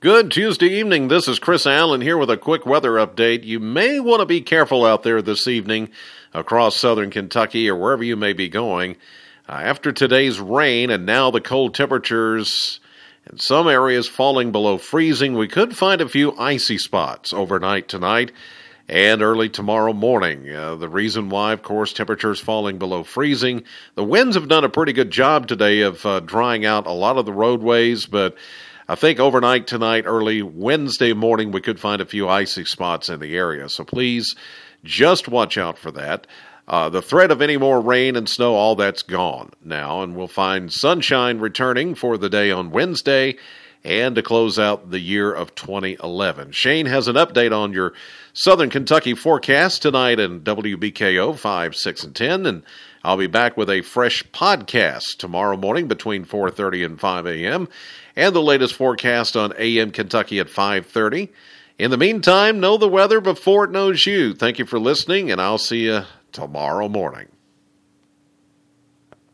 Good Tuesday evening. This is Chris Allen here with a quick weather update. You may want to be careful out there this evening across southern Kentucky or wherever you may be going. After today's rain and now the cold temperatures in some areas falling below freezing, we could find a few icy spots overnight tonight and early tomorrow morning. The reason why, of course, temperatures falling below freezing. The winds have done a pretty good job today of drying out a lot of the roadways, but I think overnight tonight, early Wednesday morning, we could find a few icy spots in the area. So please just watch out for that. The threat of any more rain and snow, all that's gone now, and we'll find sunshine returning for the day on Wednesday and to close out the year of 2011. Shane has an update on your Southern Kentucky forecast tonight in WBKO 5, 6, and 10, and I'll be back with a fresh podcast tomorrow morning between 4:30 and 5 a.m., and the latest forecast on AM Kentucky at 5:30. In the meantime, know the weather before it knows you. Thank you for listening, and I'll see you tomorrow morning.